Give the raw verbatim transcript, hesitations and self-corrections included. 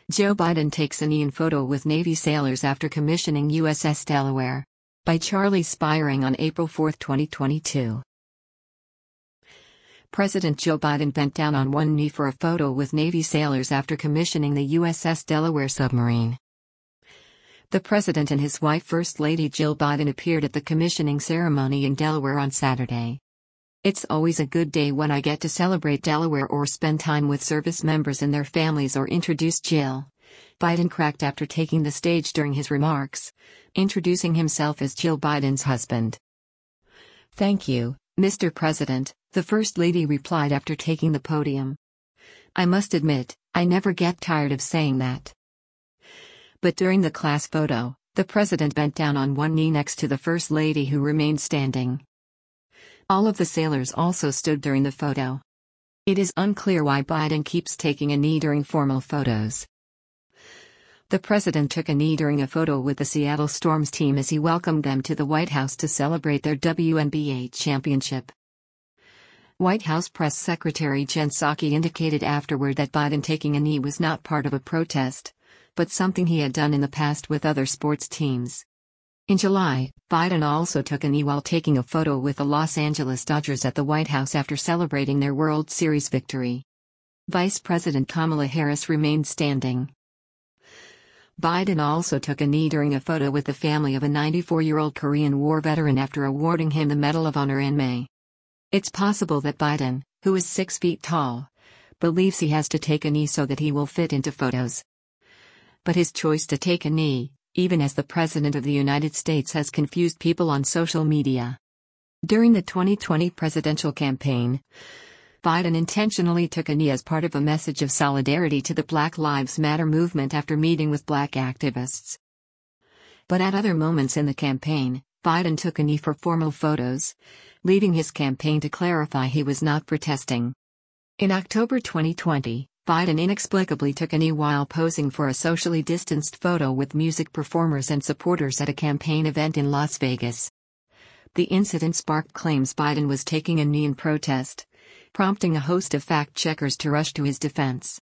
Joe Biden takes a knee in photo with Navy sailors after commissioning U S S Delaware. By Charlie Spiring on April fourth, twenty twenty-two. President Joe Biden bent down on one knee for a photo with Navy sailors after commissioning the U S S Delaware submarine. The president and his wife, First Lady Jill Biden, appeared at the commissioning ceremony in Delaware on Saturday. "It's always a good day when I get to celebrate Delaware or spend time with service members and their families," or introduced Jill. Biden cracked after taking the stage during his remarks, introducing himself as Jill Biden's husband. "Thank you, Mister President," the First Lady replied after taking the podium. "I must admit, I never get tired of saying that." But during the class photo, the president bent down on one knee next to the First Lady, who remained standing. All of the sailors also stood during the photo. It is unclear why Biden keeps taking a knee during formal photos. The president took a knee during a photo with the Seattle Storm's team as he welcomed them to the White House to celebrate their W N B A championship. White House Press Secretary Jen Psaki indicated afterward that Biden taking a knee was not part of a protest, but something he had done in the past with other sports teams. In July, Biden also took a knee while taking a photo with the Los Angeles Dodgers at the White House after celebrating their World Series victory. Vice President Kamala Harris remained standing. Biden also took a knee during a photo with the family of a ninety-four-year-old Korean War veteran after awarding him the Medal of Honor in May. It's possible that Biden, who is six feet tall, believes he has to take a knee so that he will fit into photos. But his choice to take a knee, even as the President of the United States, has confused people on social media. During the twenty twenty presidential campaign, Biden intentionally took a knee as part of a message of solidarity to the Black Lives Matter movement after meeting with black activists. But at other moments in the campaign, Biden took a knee for formal photos, leading his campaign to clarify he was not protesting. In October twenty twenty, Biden inexplicably took a knee while posing for a socially distanced photo with music performers and supporters at a campaign event in Las Vegas. The incident sparked claims Biden was taking a knee in protest, prompting a host of fact-checkers to rush to his defense.